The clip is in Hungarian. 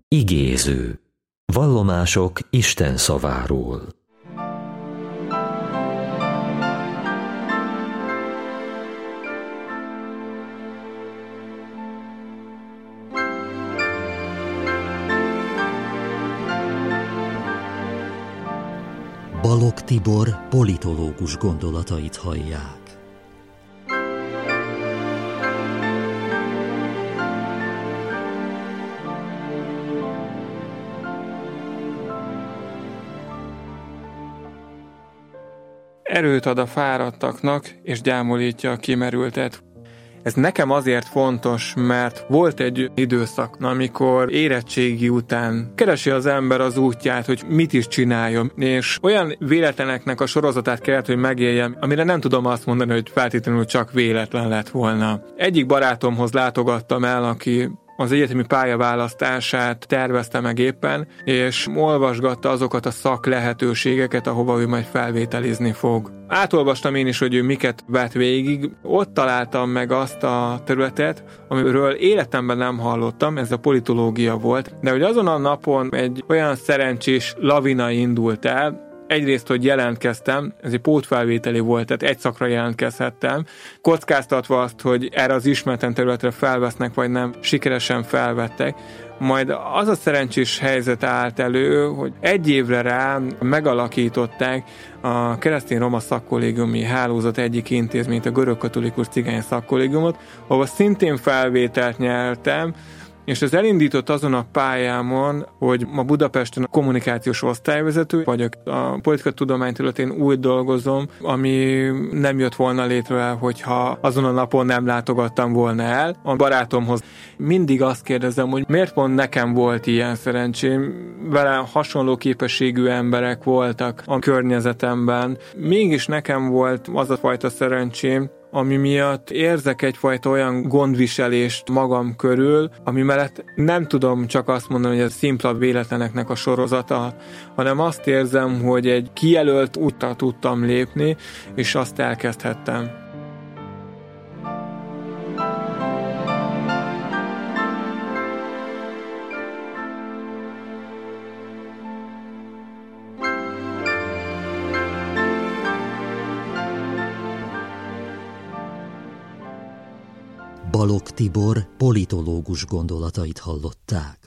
Igéző. Vallomások Isten szaváról. Balogh Tibor politológus gondolatait hallják. Erőt ad a fáradtaknak, és gyámolítja a kimerültet. Ez nekem azért fontos, mert volt egy időszak, amikor érettségi után keresi az ember az útját, hogy mit is csináljon, és olyan véletleneknek a sorozatát kellett, hogy megéljem, amire nem tudom azt mondani, hogy feltétlenül csak véletlen lett volna. Egyik barátomhoz látogattam el, aki az egyetemi pályaválasztását tervezte meg éppen, és olvasgatta azokat a szak lehetőségeket, ahova ő majd felvételizni fog. Átolvastam én is, hogy ő miket vett végig. Ott találtam meg azt a területet, amiről életemben nem hallottam, ez a politológia volt, de hogy azon a napon egy olyan szerencsés lavina indult el. Egyrészt, hogy jelentkeztem, ez egy pótfelvételi volt, tehát egy szakra jelentkezhettem, kockáztatva azt, hogy erre az ismeretlen területre felvesznek, vagy nem, sikeresen felvettek. Majd az a szerencsés helyzet állt elő, hogy egy évre rá megalakították a keresztény-roma szakkollégiumi hálózat egyik intézményt, a görögkatolikus cigány szakkollégiumot, ahol szintén felvételt nyertem, és ez elindított azon a pályámon, hogy ma Budapesten a kommunikációs osztályvezető vagyok, a politikatudomány területén úgy dolgozom, ami nem jött volna létre, hogyha azon a napon nem látogattam volna el a barátomhoz. Mindig azt kérdezem, hogy miért pont nekem volt ilyen szerencsém, vele hasonló képességű emberek voltak a környezetemben. Mégis nekem volt az a fajta szerencsém, ami miatt érzek egyfajta olyan gondviselést magam körül, ami mellett nem tudom csak azt mondani, hogy ez szimpla véletleneknek a sorozata, hanem azt érzem, hogy egy kijelölt úttal tudtam lépni, és azt elkezdhettem. Balogh Tibor politológus gondolatait hallották.